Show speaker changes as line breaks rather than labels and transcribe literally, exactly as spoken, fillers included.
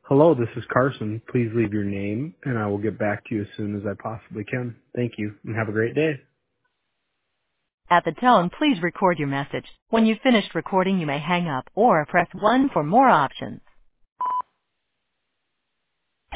Hello, this is Carson. Please leave your name, and I will get back to you as soon as I possibly can. Thank you, and have a great day.
At the tone, please record your message. When you've finished recording, you may hang up or press one for more options.